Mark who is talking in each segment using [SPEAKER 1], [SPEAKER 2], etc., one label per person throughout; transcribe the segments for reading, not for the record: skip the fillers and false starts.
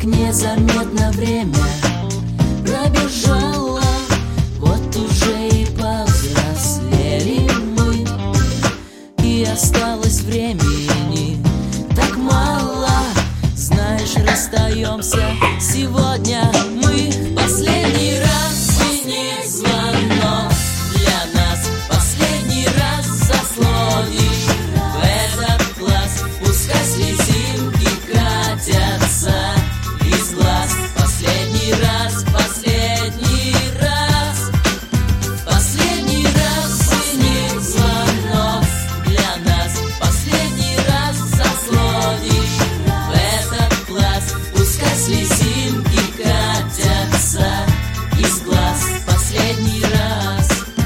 [SPEAKER 1] Как незаметно время пробежало, вот уже и повзрослели мы, и осталось времени так мало. Знаешь, расстаемся сегодня мы в последний раз. Звенит звонок для нас, последний раз заслонишь в этот класс. Пускай слезинки катятся из глаз. Последний раз, последний раз, последний раз звенит звонок для нас. Последний раз заслонишь в этот класс. Пускай слезинки катятся из глаз. Последний раз.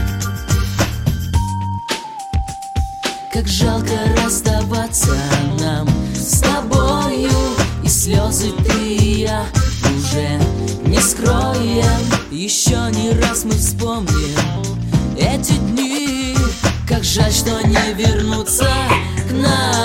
[SPEAKER 1] Как жалко расставаться нам с тобою, и слезы ты и я уже не скроем. Еще не раз мы вспомним эти дни. Как жаль, что не вернуться к нам.